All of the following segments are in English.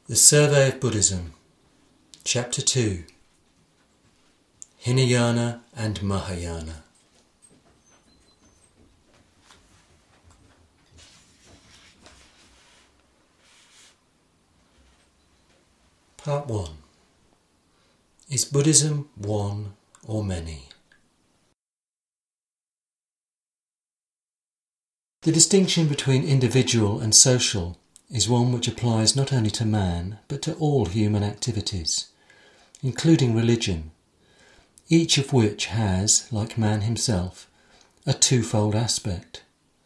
The Survey of Buddhism, Chapter 2, Hinayana and Mahayana. Part 1. Is Buddhism one or many? The distinction between individual and social is one which applies not only to man, but to all human activities, including religion, each of which has, like man himself, a twofold aspect.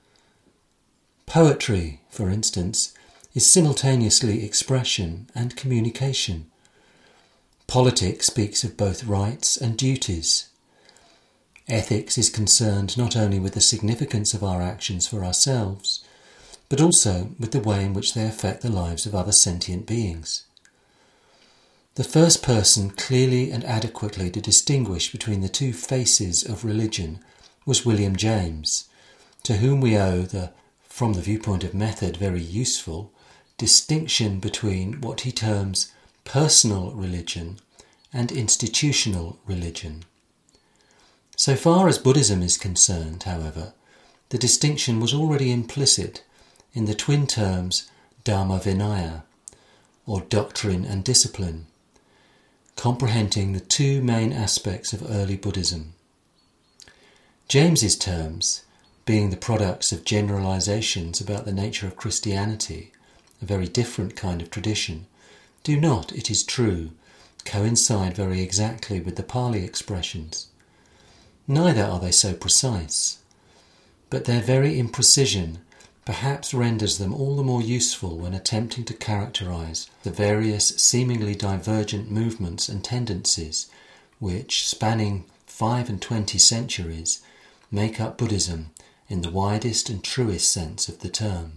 Poetry, for instance, is simultaneously expression and communication. Politics speaks of both rights and duties. Ethics is concerned not only with the significance of our actions for ourselves, but also with the way in which they affect the lives of other sentient beings. The first person clearly and adequately to distinguish between the two faces of religion was William James, to whom we owe the, from the viewpoint of method, very useful distinction between what he terms personal religion and institutional religion. So far as Buddhism is concerned, however, the distinction was already implicit in the twin terms Dharma Vinaya, or doctrine and discipline, comprehending the two main aspects of early Buddhism. James's terms, being the products of generalizations about the nature of Christianity, a very different kind of tradition, do not, it is true, coincide very exactly with the Pali expressions. Neither are they so precise, but their very imprecision perhaps renders them all the more useful when attempting to characterize the various seemingly divergent movements and tendencies which, spanning 25 centuries, make up Buddhism in the widest and truest sense of the term.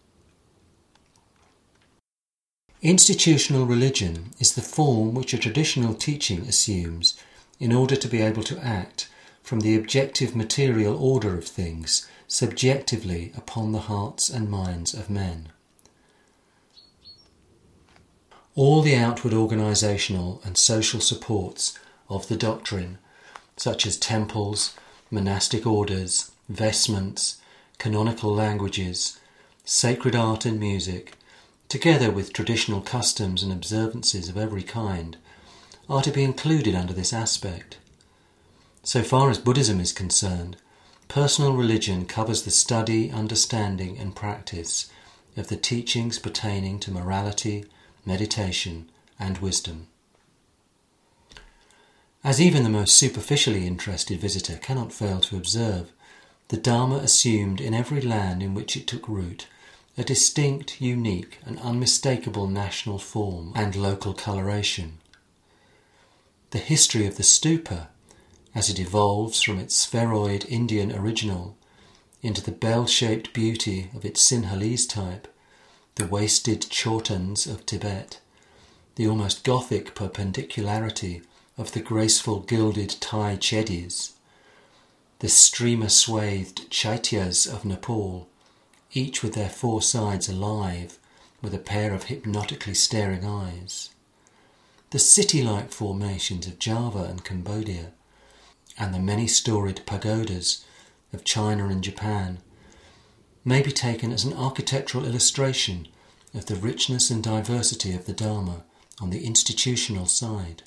Institutional religion is the form which a traditional teaching assumes in order to be able to act from the objective material order of things subjectively upon the hearts and minds of men. All the outward organisational and social supports of the doctrine, such as temples, monastic orders, vestments, canonical languages, sacred art and music, together with traditional customs and observances of every kind, are to be included under this aspect. So far as Buddhism is concerned, personal religion covers the study, understanding and practice of the teachings pertaining to morality, meditation and wisdom. As even the most superficially interested visitor cannot fail to observe, the Dharma assumed in every land in which it took root a distinct, unique and unmistakable national form and local coloration. The history of the stupa, as it evolves from its spheroid Indian original into the bell-shaped beauty of its Sinhalese type, the wasted chortans of Tibet, the almost Gothic perpendicularity of the graceful gilded Thai chedis, the streamer-swathed chaityas of Nepal, each with their four sides alive with a pair of hypnotically staring eyes, the city-like formations of Java and Cambodia, and the many-storied pagodas of China and Japan, may be taken as an architectural illustration of the richness and diversity of the Dharma on the institutional side.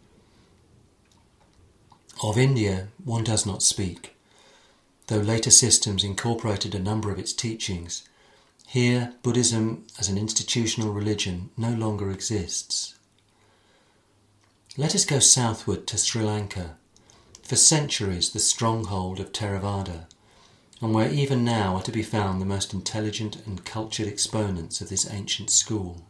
Of India one does not speak, though later systems incorporated a number of its teachings. Here Buddhism as an institutional religion no longer exists. Let us go southward to Sri Lanka, for centuries the stronghold of Theravada, and where even now are to be found the most intelligent and cultured exponents of this ancient school.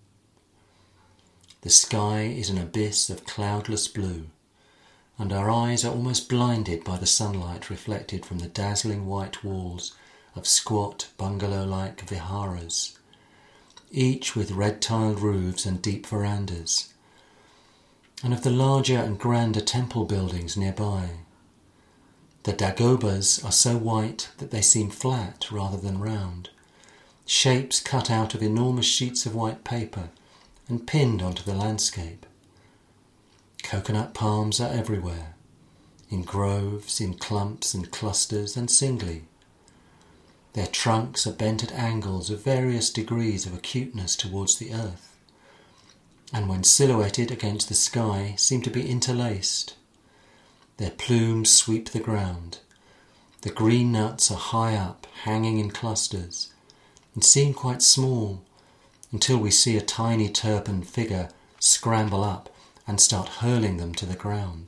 The sky is an abyss of cloudless blue, and our eyes are almost blinded by the sunlight reflected from the dazzling white walls of squat bungalow-like viharas, each with red-tiled roofs and deep verandas, and of the larger and grander temple buildings nearby. The dagobas are so white that they seem flat rather than round, shapes cut out of enormous sheets of white paper and pinned onto the landscape. Coconut palms are everywhere, in groves, in clumps and clusters and singly. Their trunks are bent at angles of various degrees of acuteness towards the earth, and when silhouetted against the sky seem to be interlaced. Their plumes sweep the ground. The green nuts are high up, hanging in clusters, and seem quite small, until we see a tiny turbaned figure scramble up and start hurling them to the ground.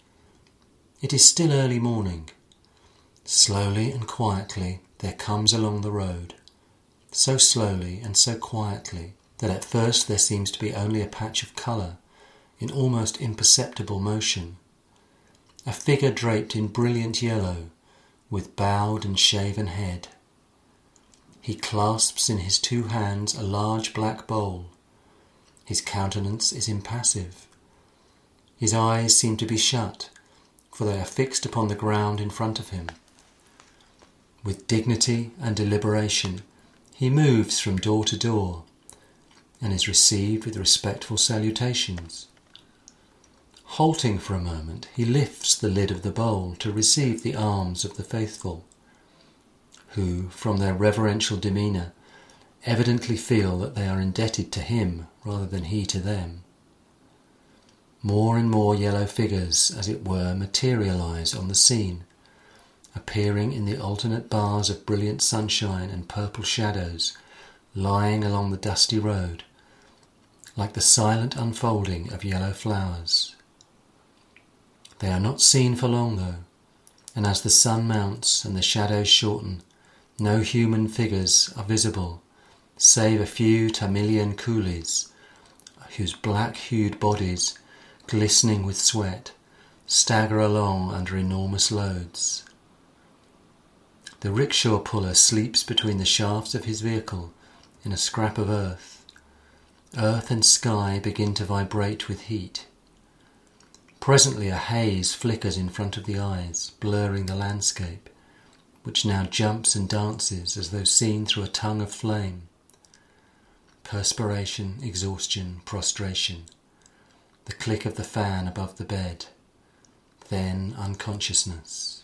It is still early morning. Slowly and quietly there comes along the road, so slowly and so quietly that at first there seems to be only a patch of colour in almost imperceptible motion, a figure draped in brilliant yellow, with bowed and shaven head. He clasps in his two hands a large black bowl. His countenance is impassive. His eyes seem to be shut, for they are fixed upon the ground in front of him. With dignity and deliberation, he moves from door to door, and is received with respectful salutations. Halting for a moment, he lifts the lid of the bowl to receive the alms of the faithful, who, from their reverential demeanour, evidently feel that they are indebted to him rather than he to them. More and more yellow figures, as it were, materialise on the scene, appearing in the alternate bars of brilliant sunshine and purple shadows lying along the dusty road, like the silent unfolding of yellow flowers. They are not seen for long, though, and as the sun mounts and the shadows shorten, no human figures are visible, save a few Tamilian coolies, whose black-hued bodies, glistening with sweat, stagger along under enormous loads. The rickshaw puller sleeps between the shafts of his vehicle in a scrap of earth. Earth and sky begin to vibrate with heat. Presently a haze flickers in front of the eyes, blurring the landscape, which now jumps and dances as though seen through a tongue of flame. Perspiration, exhaustion, prostration. The click of the fan above the bed. Then unconsciousness.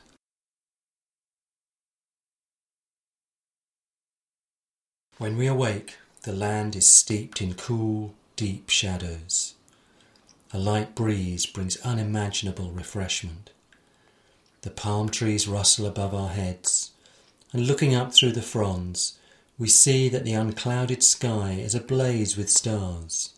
When we awake, the land is steeped in cool, deep shadows. A light breeze brings unimaginable refreshment. The palm trees rustle above our heads, and looking up through the fronds, we see that the unclouded sky is ablaze with stars.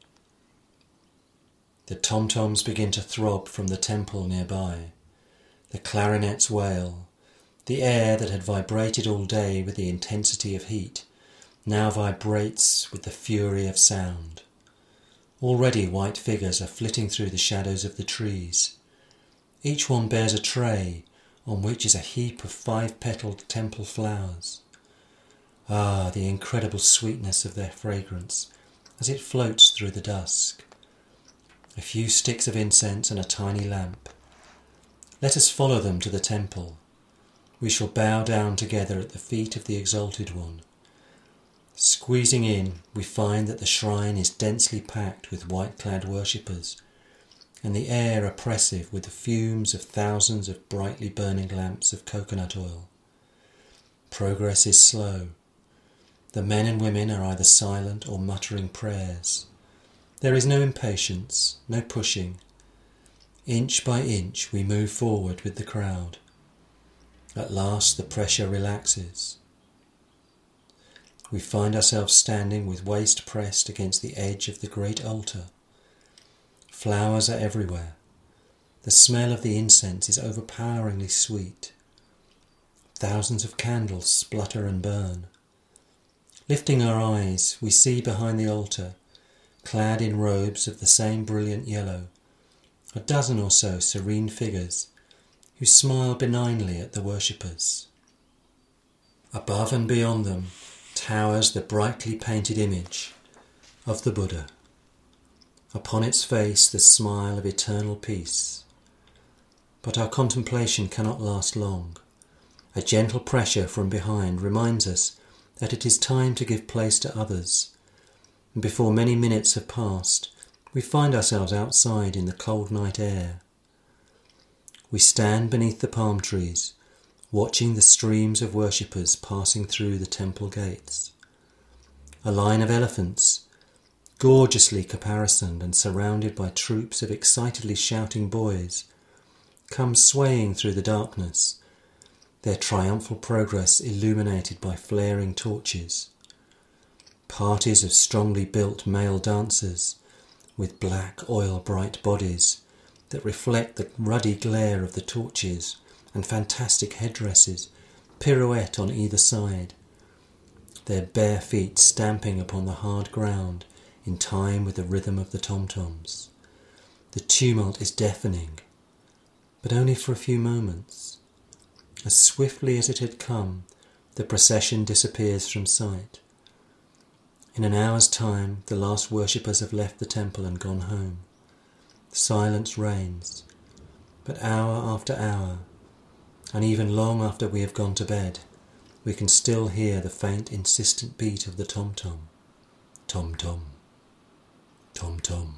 The tom-toms begin to throb from the temple nearby. The clarinets wail. The air that had vibrated all day with the intensity of heat now vibrates with the fury of sound. Already white figures are flitting through the shadows of the trees. Each one bears a tray on which is a heap of 5-petalled temple flowers. Ah, the incredible sweetness of their fragrance as it floats through the dusk. A few sticks of incense and a tiny lamp. Let us follow them to the temple. We shall bow down together at the feet of the Exalted One. Squeezing in, we find that the shrine is densely packed with white-clad worshippers, and the air oppressive with the fumes of thousands of brightly burning lamps of coconut oil. Progress is slow. The men and women are either silent or muttering prayers. There is no impatience, no pushing. Inch by inch we move forward with the crowd. At last the pressure relaxes. We find ourselves standing with waist pressed against the edge of the great altar. Flowers are everywhere. The smell of the incense is overpoweringly sweet. Thousands of candles splutter and burn. Lifting our eyes, we see behind the altar, clad in robes of the same brilliant yellow, a dozen or so serene figures who smile benignly at the worshippers. Above and beyond them towers the brightly painted image of the Buddha. Upon its face the smile of eternal peace. But our contemplation cannot last long. A gentle pressure from behind reminds us that it is time to give place to others. and before many minutes have passed, we find ourselves outside in the cold night air. We stand beneath the palm trees, watching the streams of worshippers passing through the temple gates. A line of elephants, gorgeously caparisoned and surrounded by troops of excitedly shouting boys, comes swaying through the darkness, their triumphal progress illuminated by flaring torches. Parties of strongly built male dancers, with black oil-bright bodies that reflect the ruddy glare of the torches and fantastic headdresses, pirouette on either side, their bare feet stamping upon the hard ground in time with the rhythm of the tom-toms. The tumult is deafening, but only for a few moments. As swiftly as it had come, the procession disappears from sight. In an hour's time, the last worshippers have left the temple and gone home. Silence reigns, but hour after hour, and even long after we have gone to bed, we can still hear the faint, insistent beat of the tom-tom. Tom-tom. Tom-tom.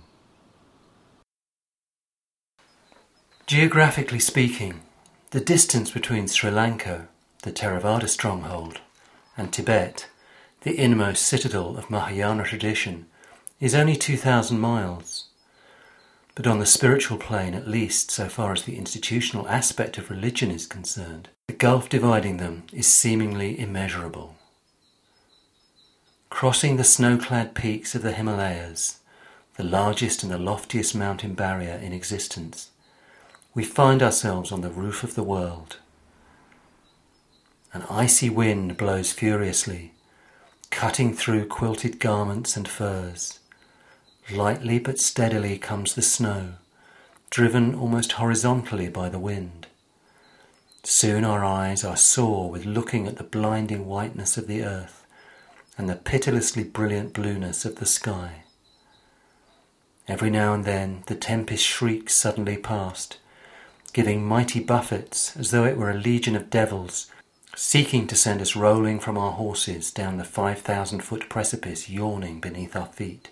Geographically speaking, the distance between Sri Lanka, the Theravada stronghold, and Tibet, the innermost citadel of Mahayana tradition, is only 2,000 miles. But on the spiritual plane, at least so far as the institutional aspect of religion is concerned, the gulf dividing them is seemingly immeasurable. Crossing the snow-clad peaks of the Himalayas, the largest and the loftiest mountain barrier in existence, we find ourselves on the roof of the world. An icy wind blows furiously, cutting through quilted garments and furs. Lightly but steadily comes the snow, driven almost horizontally by the wind. Soon our eyes are sore with looking at the blinding whiteness of the earth and the pitilessly brilliant blueness of the sky. Every now and then the tempest shrieks suddenly past, giving mighty buffets as though it were a legion of devils seeking to send us rolling from our horses down the 5,000-foot precipice yawning beneath our feet.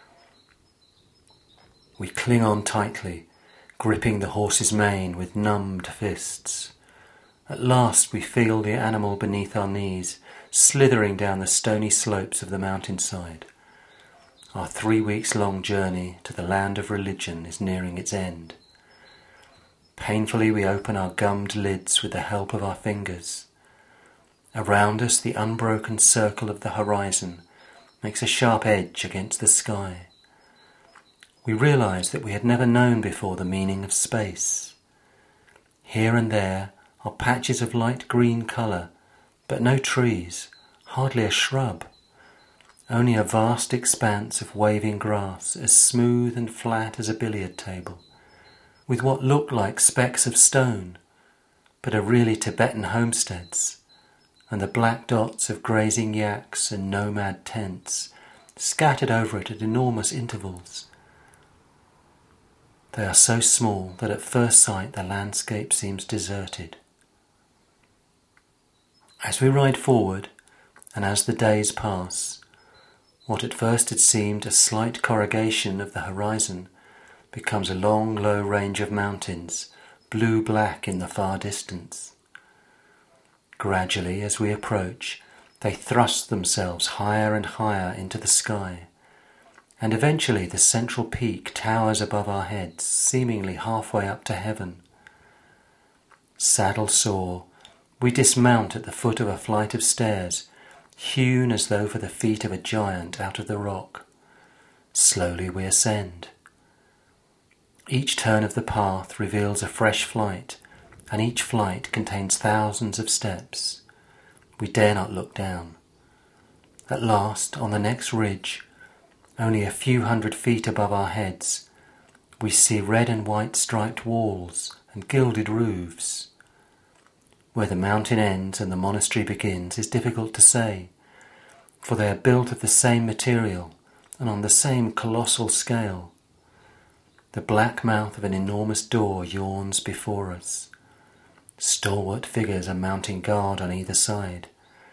We cling on tightly, gripping the horse's mane with numbed fists. At last we feel the animal beneath our knees, slithering down the stony slopes of the mountainside. Our 3 weeks-long journey to the land of religion is nearing its end. Painfully we open our gummed lids with the help of our fingers. Around us the unbroken circle of the horizon makes a sharp edge against the sky. We realize that we had never known before the meaning of space. Here and there are patches of light green colour, but no trees, hardly a shrub. Only a vast expanse of waving grass as smooth and flat as a billiard table, with what look like specks of stone, but are really Tibetan homesteads, and the black dots of grazing yaks and nomad tents scattered over it at enormous intervals. They are so small that at first sight the landscape seems deserted. As we ride forward, and as the days pass, what at first had seemed a slight corrugation of the horizon becomes a long, low range of mountains, blue-black in the far distance. Gradually, as we approach, they thrust themselves higher and higher into the sky, and eventually the central peak towers above our heads, seemingly halfway up to heaven. Saddle sore, we dismount at the foot of a flight of stairs, hewn as though for the feet of a giant out of the rock. Slowly we ascend. Each turn of the path reveals a fresh flight, and each flight contains thousands of steps. We dare not look down. At last, on the next ridge, only a few 100 feet above our heads, we see red and white striped walls and gilded roofs. Where the mountain ends and the monastery begins is difficult to say, for they are built of the same material and on the same colossal scale. The black mouth of an enormous door yawns before us. Stalwart figures are mounting guard on either side.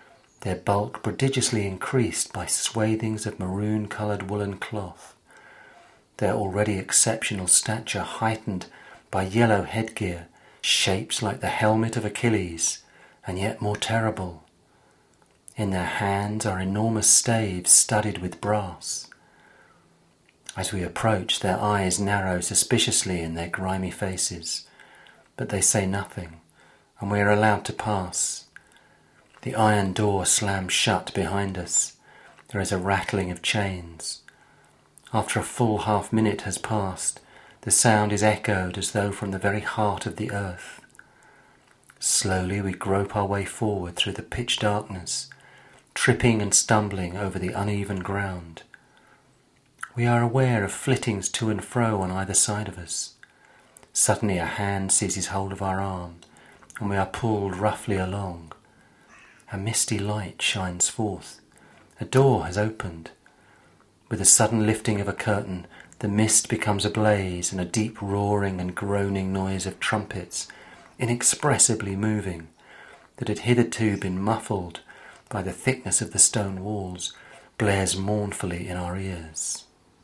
their bulk prodigiously increased by swathings of maroon-coloured woolen cloth, their already exceptional stature heightened by yellow headgear, shapes like the helmet of Achilles, and yet more terrible. In their hands are enormous staves studded with brass. As we approach, their eyes narrow suspiciously in their grimy faces, but they say nothing, and we are allowed to pass. The iron door slams shut behind us. There is a rattling of chains. After a full half-minute has passed, the sound is echoed as though from the very heart of the earth. Slowly we grope our way forward through the pitch darkness, tripping and stumbling over the uneven ground. We are aware of flittings to and fro on either side of us. Suddenly a hand seizes hold of our arm, and we are pulled roughly along. A misty light shines forth. A door has opened. With the sudden lifting of a curtain, the mist becomes ablaze, and a deep roaring and groaning noise of trumpets, inexpressibly moving, that had hitherto been muffled by the thickness of the stone walls, blares mournfully in our ears.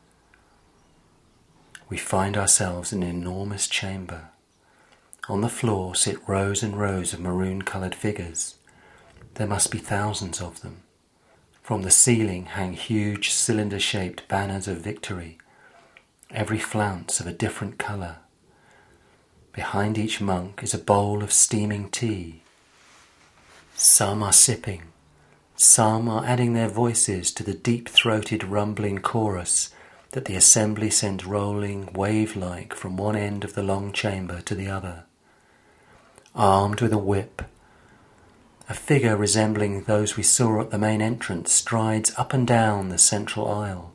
We find ourselves in an enormous chamber. On the floor sit rows and rows of maroon-coloured figures. There must be thousands of them. From the ceiling hang huge cylinder-shaped banners of victory, every flounce of a different colour. Behind each monk is a bowl of steaming tea. Some are sipping, some are adding their voices to the deep-throated rumbling chorus that the assembly sends rolling wave-like from one end of the long chamber to the other. Armed with a whip, a figure resembling those we saw at the main entrance strides up and down the central aisle.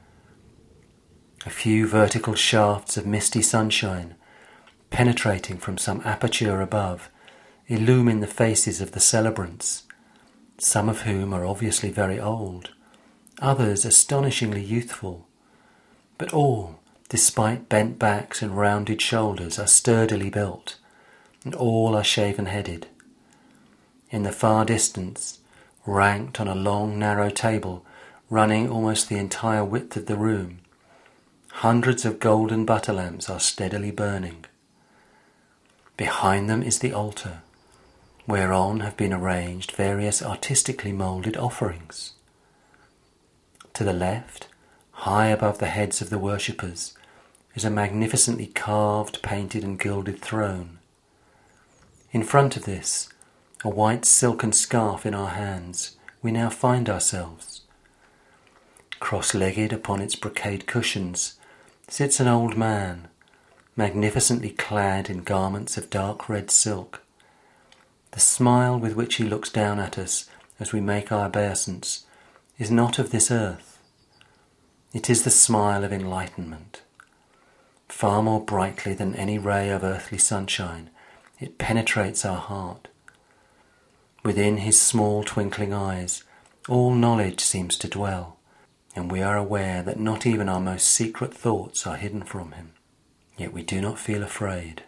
A few vertical shafts of misty sunshine, penetrating from some aperture above, illumine the faces of the celebrants, some of whom are obviously very old, others astonishingly youthful, but all, despite bent backs and rounded shoulders, are sturdily built, and all are shaven-headed. In the far distance, ranked on a long narrow table running almost the entire width of the room, hundreds of golden butter lamps are steadily burning. Behind them is the altar, whereon have been arranged various artistically moulded offerings. To the left, high above the heads of the worshippers, is a magnificently carved, painted and gilded throne. In front of this, a white silken scarf in our hands, we now find ourselves. Cross-legged upon its brocade cushions sits an old man, magnificently clad in garments of dark red silk. The smile with which he looks down at us as we make our obeisance is not of this earth. It is the smile of enlightenment. Far more brightly than any ray of earthly sunshine, it penetrates our heart. Within his small twinkling eyes, all knowledge seems to dwell, and we are aware that not even our most secret thoughts are hidden from him. Yet we do not feel afraid.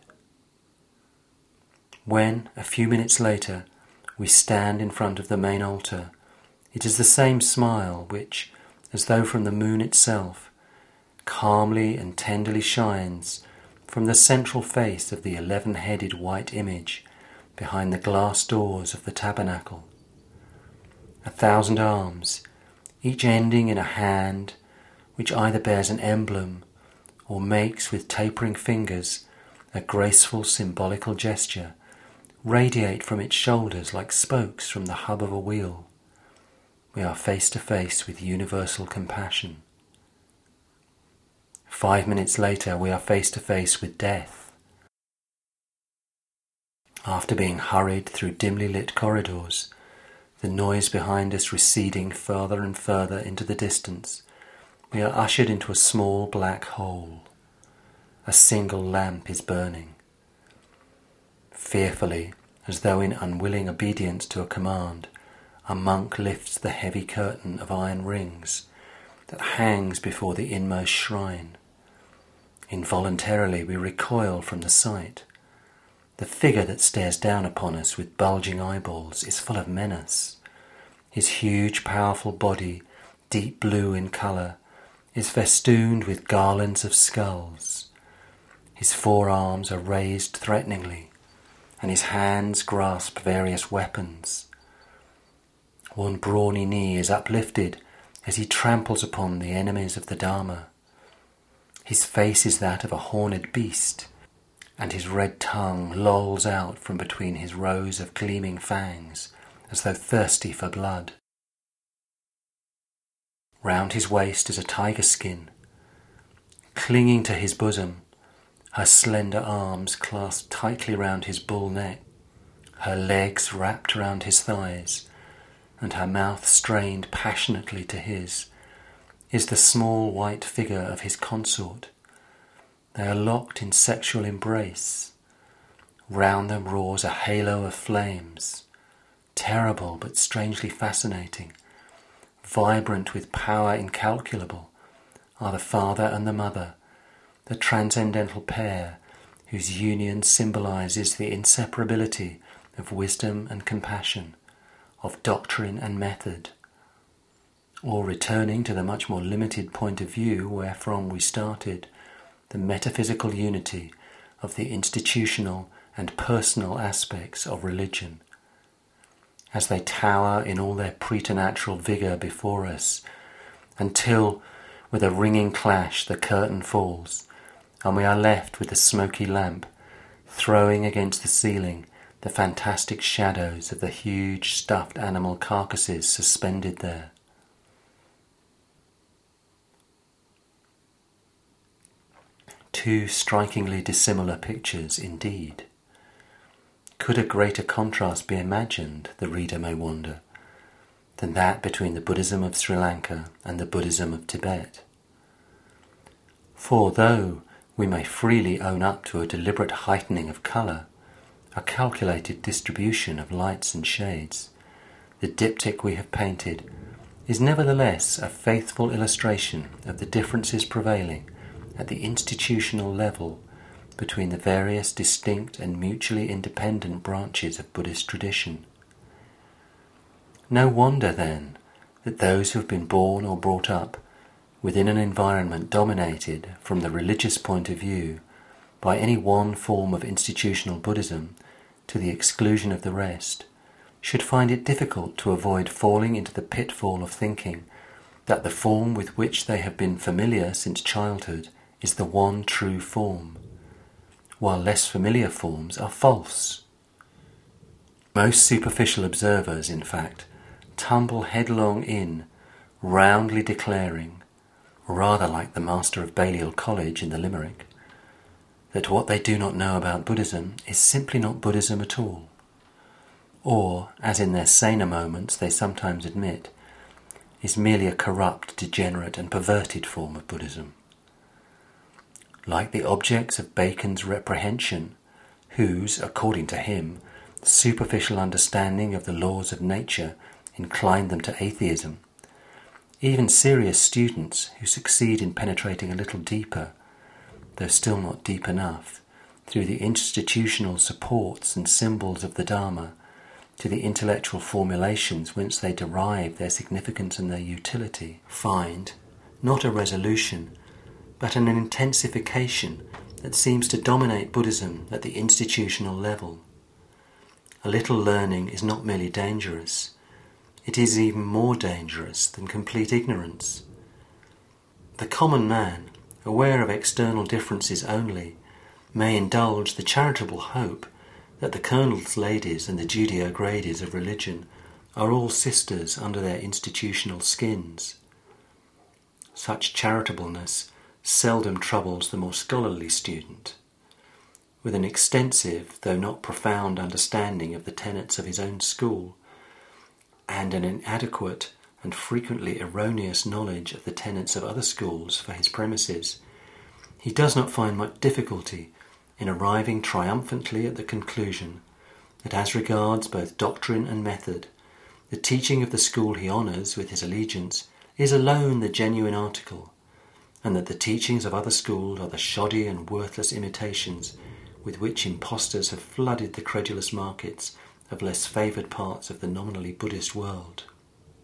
When, a few minutes later, we stand in front of the main altar, it is the same smile which, as though from the moon itself, calmly and tenderly shines from the central face of the 11-headed white image behind the glass doors of the tabernacle. 1,000 arms, each ending in a hand which either bears an emblem or makes with tapering fingers a graceful symbolical gesture, radiate from its shoulders like spokes from the hub of a wheel. We are face to face with universal compassion. 5 minutes later, we are face to face with death. After being hurried through dimly lit corridors, the noise behind us receding further and further into the distance, we are ushered into a small black hole. A single lamp is burning. Fearfully, as though in unwilling obedience to a command, a monk lifts the heavy curtain of iron rings that hangs before the inmost shrine. Involuntarily we recoil from the sight. The figure that stares down upon us with bulging eyeballs is full of menace. His huge, powerful body, deep blue in colour, is festooned with garlands of skulls. His forearms are raised threateningly, and his hands grasp various weapons. One brawny knee is uplifted as he tramples upon the enemies of the Dharma. His face is that of a horned beast, and his red tongue lolls out from between his rows of gleaming fangs, as though thirsty for blood. Round his waist is a tiger skin. Clinging to his bosom, her slender arms clasped tightly round his bull neck, her legs wrapped round his thighs, and her mouth strained passionately to his, is the small white figure of his consort. They are locked in sexual embrace. Round them roars a halo of flames, terrible but strangely fascinating. Vibrant with power incalculable are the father and the mother, the transcendental pair whose union symbolizes the inseparability of wisdom and compassion, of doctrine and method. Or, returning to the much more limited point of view wherefrom we started, the metaphysical unity of the institutional and personal aspects of religion. As they tower in all their preternatural vigour before us, until, with a ringing clash, the curtain falls, and we are left with the smoky lamp, throwing against the ceiling the fantastic shadows of the huge stuffed animal carcasses suspended there. Two strikingly dissimilar pictures indeed. Could a greater contrast be imagined, the reader may wonder, than that between the Buddhism of Sri Lanka and the Buddhism of Tibet? For though we may freely own up to a deliberate heightening of colour, a calculated distribution of lights and shades, the diptych we have painted is nevertheless a faithful illustration of the differences prevailing at the institutional level between the various distinct and mutually independent branches of Buddhist tradition. No wonder, then, that those who have been born or brought up within an environment dominated, from the religious point of view, by any one form of institutional Buddhism to the exclusion of the rest, should find it difficult to avoid falling into the pitfall of thinking that the form with which they have been familiar since childhood is the one true form, while less familiar forms are false. Most superficial observers, in fact, tumble headlong in, roundly declaring, rather like the master of Balliol College in the Limerick, that what they do not know about Buddhism is simply not Buddhism at all, or, as in their saner moments they sometimes admit, is merely a corrupt, degenerate and perverted form of Buddhism. Like the objects of Bacon's reprehension, whose, according to him, superficial understanding of the laws of nature inclined them to atheism, even serious students who succeed in penetrating a little deeper, though still not deep enough, through the institutional supports and symbols of the Dharma, to the intellectual formulations whence they derive their significance and their utility, find not a resolution, but an intensification that seems to dominate Buddhism at the institutional level. A little learning is not merely dangerous, it is even more dangerous than complete ignorance. The common man, aware of external differences only, may indulge the charitable hope that the Colonel's ladies and the Judeo-Gradies of religion are all sisters under their institutional skins. Such charitableness seldom troubles the more scholarly student. With an extensive, though not profound, understanding of the tenets of his own school, and an inadequate and frequently erroneous knowledge of the tenets of other schools for his premises, he does not find much difficulty in arriving triumphantly at the conclusion that as regards both doctrine and method, the teaching of the school he honours with his allegiance is alone the genuine article, and that the teachings of other schools are the shoddy and worthless imitations with which impostors have flooded the credulous markets of less favoured parts of the nominally Buddhist world.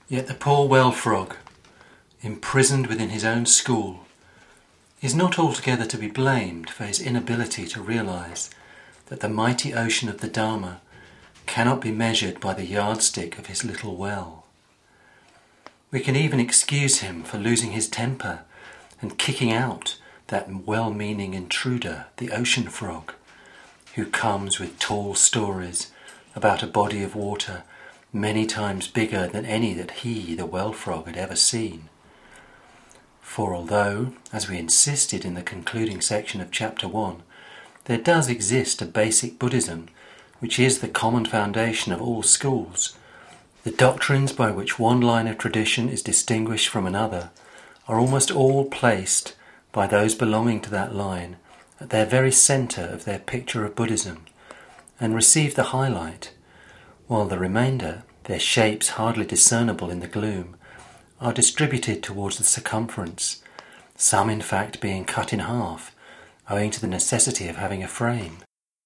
Yet the poor well frog, imprisoned within his own school, is not altogether to be blamed for his inability to realise that the mighty ocean of the Dharma cannot be measured by the yardstick of his little well. We can even excuse him for losing his temper and kicking out that well-meaning intruder, the ocean frog, who comes with tall stories about a body of water many times bigger than any that he, the well frog, had ever seen. For although, as we insisted in the concluding section of Chapter 1, there does exist a basic Buddhism which is the common foundation of all schools, the doctrines by which one line of tradition is distinguished from another are almost all placed by those belonging to that line at their very centre of their picture of Buddhism, and receive the highlight, while the remainder, their shapes hardly discernible in the gloom, are distributed towards the circumference, some in fact being cut in half, owing to the necessity of having a frame.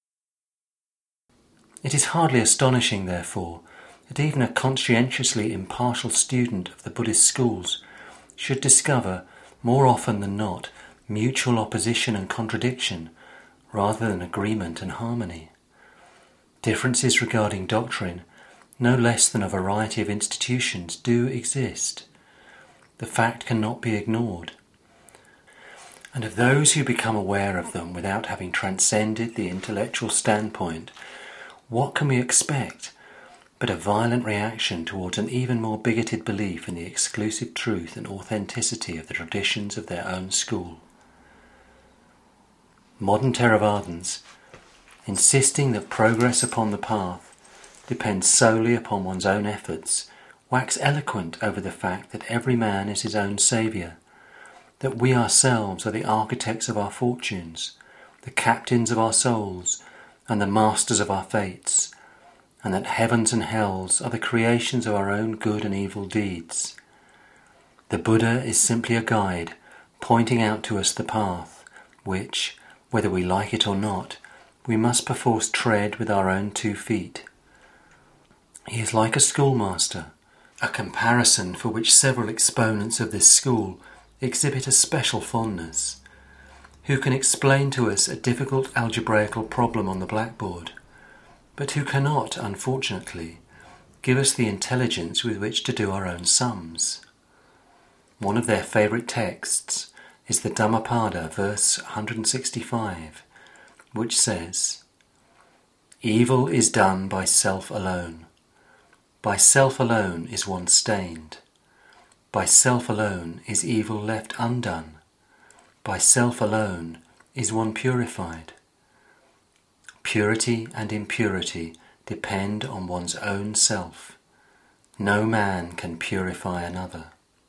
It is hardly astonishing, therefore, that even a conscientiously impartial student of the Buddhist schools should discover, more often than not, mutual opposition and contradiction, rather than agreement and harmony. Differences regarding doctrine, no less than a variety of institutions, do exist. The fact cannot be ignored. And of those who become aware of them without having transcended the intellectual standpoint, what can we expect but a violent reaction towards an even more bigoted belief in the exclusive truth and authenticity of the traditions of their own school? Modern Theravadins, insisting that progress upon the path depends solely upon one's own efforts, wax eloquent over the fact that every man is his own saviour, that we ourselves are the architects of our fortunes, the captains of our souls, and the masters of our fates, and that heavens and hells are the creations of our own good and evil deeds. The Buddha is simply a guide, pointing out to us the path, which, whether we like it or not, we must perforce tread with our own 2 feet. He is like a schoolmaster, a comparison for which several exponents of this school exhibit a special fondness, who can explain to us a difficult algebraical problem on the blackboard, but who cannot, unfortunately, give us the intelligence with which to do our own sums. One of their favourite texts is the Dhammapada, verse 165, which says, "Evil is done by self alone. By self alone is one stained. By self alone is evil left undone. By self alone is one purified. Purity and impurity depend on one's own self. No man can purify another."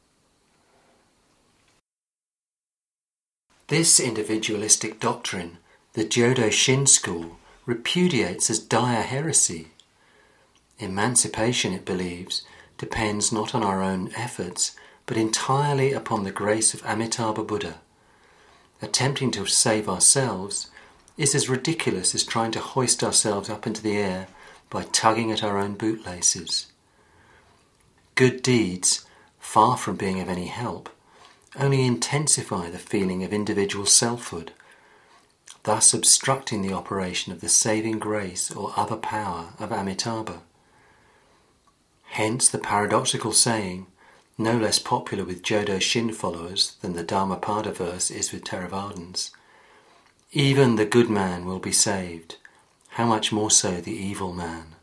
This individualistic doctrine, the Jodo Shin school, repudiates as dire heresy. Emancipation, it believes, depends not on our own efforts, but entirely upon the grace of Amitabha Buddha. Attempting to save ourselves is as ridiculous as trying to hoist ourselves up into the air by tugging at our own bootlaces. Good deeds, far from being of any help, only intensify the feeling of individual selfhood, thus obstructing the operation of the saving grace or other power of Amitabha. Hence the paradoxical saying, no less popular with Jodo Shin followers than the Dhammapada verse is with Theravadins, "Even the good man will be saved, how much more so the evil man."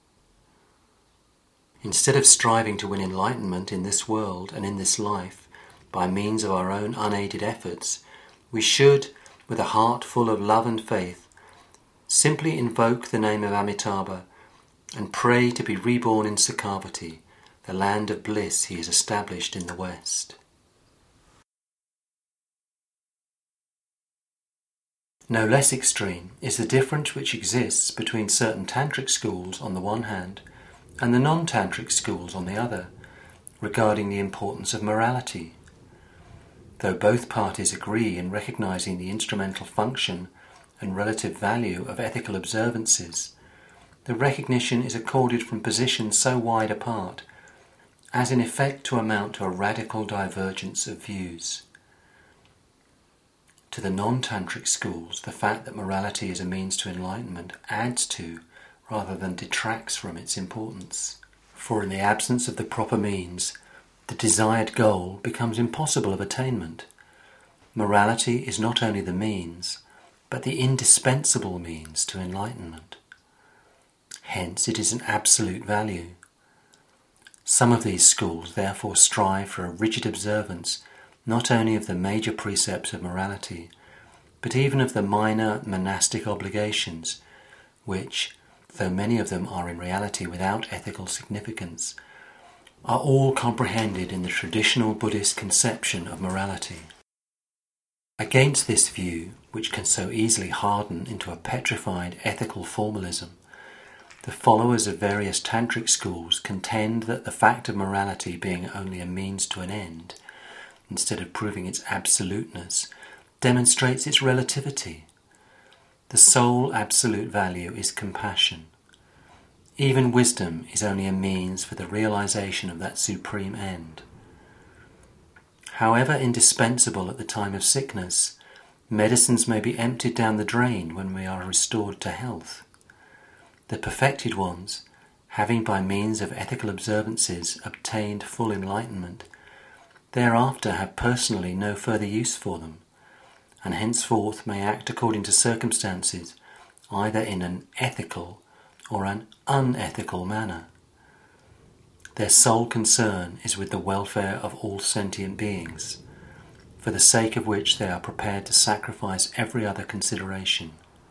Instead of striving to win enlightenment in this world and in this life by means of our own unaided efforts, we should, with a heart full of love and faith, simply invoke the name of Amitabha and pray to be reborn in Sakavati, the land of bliss he has established in the West. No less extreme is the difference which exists between certain tantric schools on the one hand and the non-tantric schools on the other, regarding the importance of morality. Though both parties agree in recognizing the instrumental function and relative value of ethical observances, the recognition is accorded from positions so wide apart, as in effect to amount to a radical divergence of views. To the non-tantric schools, the fact that morality is a means to enlightenment adds to, rather than detracts from, its importance. For in the absence of the proper means, the desired goal becomes impossible of attainment. Morality is not only the means, but the indispensable means to enlightenment. Hence it is an absolute value. Some of these schools therefore strive for a rigid observance not only of the major precepts of morality, but even of the minor monastic obligations, which, though many of them are in reality without ethical significance, are all comprehended in the traditional Buddhist conception of morality. Against this view, which can so easily harden into a petrified ethical formalism, the followers of various tantric schools contend that the fact of morality being only a means to an end, instead of proving its absoluteness, demonstrates its relativity. The sole absolute value is compassion. Even wisdom is only a means for the realization of that supreme end. However indispensable at the time of sickness, medicines may be emptied down the drain when we are restored to health. The perfected ones, having by means of ethical observances obtained full enlightenment, thereafter have personally no further use for them, and henceforth may act according to circumstances, either in an ethical or an unethical manner. Their sole concern is with the welfare of all sentient beings, for the sake of which they are prepared to sacrifice every other consideration.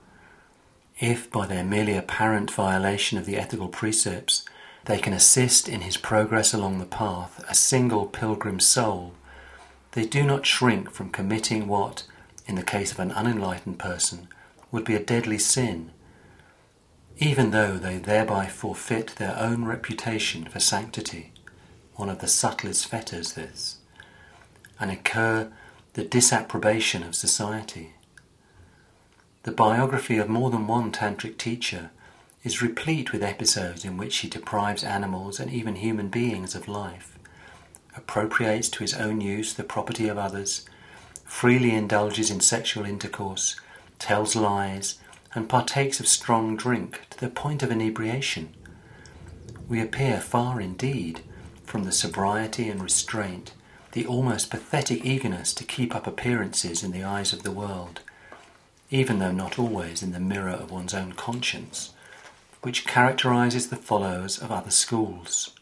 If, by their merely apparent violation of the ethical precepts, they can assist in his progress along the path a single pilgrim soul, they do not shrink from committing what, in the case of an unenlightened person, would be a deadly sin, even though they thereby forfeit their own reputation for sanctity, one of the subtlest fetters this, and incur the disapprobation of society. The biography of more than one tantric teacher is replete with episodes in which he deprives animals and even human beings of life, appropriates to his own use the property of others, freely indulges in sexual intercourse, tells lies, and partakes of strong drink to the point of inebriation. We appear far indeed from the sobriety and restraint, the almost pathetic eagerness to keep up appearances in the eyes of the world, even though not always in the mirror of one's own conscience, which characterizes the followers of other schools.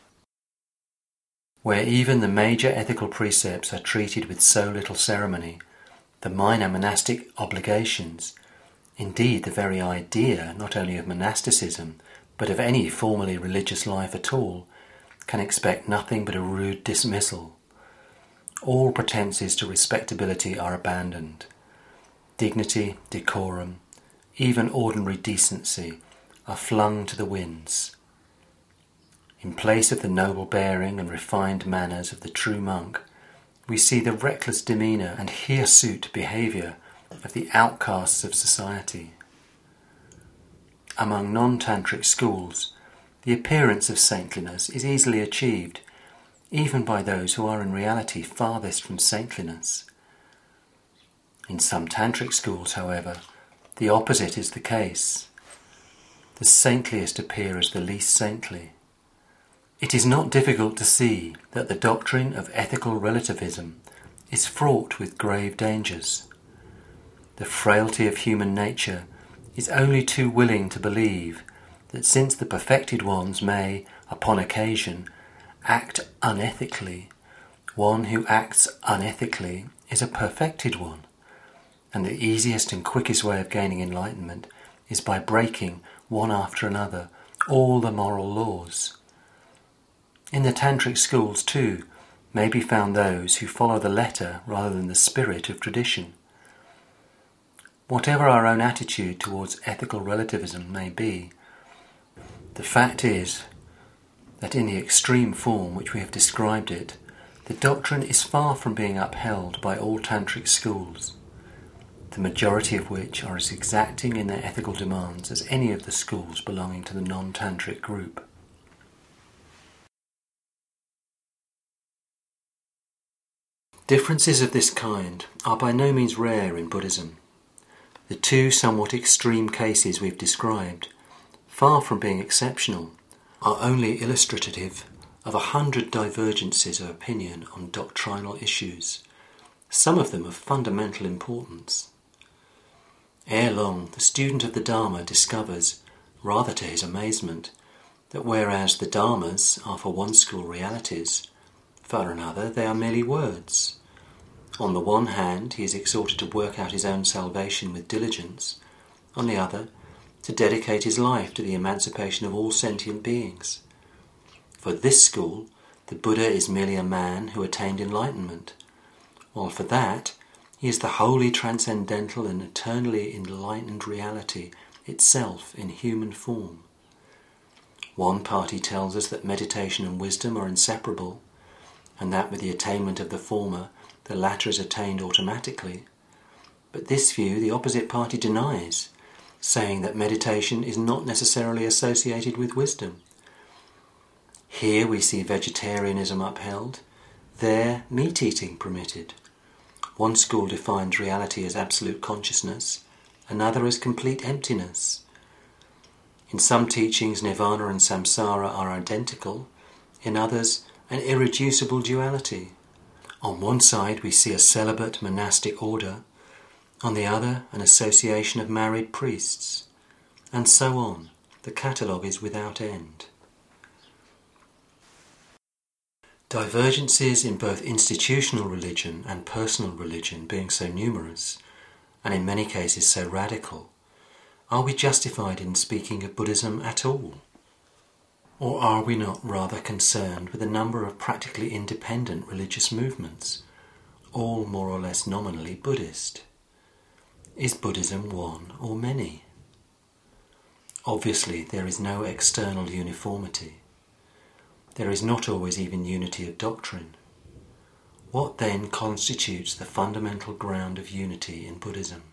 Where even the major ethical precepts are treated with so little ceremony, the minor monastic obligations, indeed the very idea not only of monasticism, but of any formally religious life at all, can expect nothing but a rude dismissal. All pretences to respectability are abandoned. Dignity, decorum, even ordinary decency are flung to the winds. In place of the noble bearing and refined manners of the true monk, we see the reckless demeanour and hirsute behaviour of the outcasts of society. Among non-tantric schools, the appearance of saintliness is easily achieved, even by those who are in reality farthest from saintliness. In some tantric schools, however, the opposite is the case. The saintliest appear as the least saintly. It is not difficult to see that the doctrine of ethical relativism is fraught with grave dangers. The frailty of human nature is only too willing to believe that since the perfected ones may, upon occasion, act unethically, one who acts unethically is a perfected one, and the easiest and quickest way of gaining enlightenment is by breaking, one after another, all the moral laws. In the tantric schools, too, may be found those who follow the letter rather than the spirit of tradition. Whatever our own attitude towards ethical relativism may be, the fact is that in the extreme form which we have described it, the doctrine is far from being upheld by all tantric schools, the majority of which are as exacting in their ethical demands as any of the schools belonging to the non-tantric group. Differences of this kind are by no means rare in Buddhism. The two somewhat extreme cases we've described, far from being exceptional, are only illustrative of 100 divergences of opinion on doctrinal issues, some of them of fundamental importance. Ere long, the student of the Dharma discovers, rather to his amazement, that whereas the Dharmas are for one school realities, for another they are merely words. On the one hand, he is exhorted to work out his own salvation with diligence; on the other, to dedicate his life to the emancipation of all sentient beings. For this school, the Buddha is merely a man who attained enlightenment, while for that, he is the wholly transcendental and eternally enlightened reality itself in human form. One party tells us that meditation and wisdom are inseparable, and that with the attainment of the former, the latter is attained automatically. But this view the opposite party denies, saying that meditation is not necessarily associated with wisdom. Here we see vegetarianism upheld, there meat-eating permitted. One school defines reality as absolute consciousness, another as complete emptiness. In some teachings, nirvana and samsara are identical, in others, an irreducible duality. On one side we see a celibate monastic order, on the other an association of married priests, and so on. The catalogue is without end. Divergences in both institutional religion and personal religion being so numerous, and in many cases so radical, are we justified in speaking of Buddhism at all? Or are we not rather concerned with a number of practically independent religious movements, all more or less nominally Buddhist? Is Buddhism one or many? Obviously, there is no external uniformity. There is not always even unity of doctrine. What then constitutes the fundamental ground of unity in Buddhism?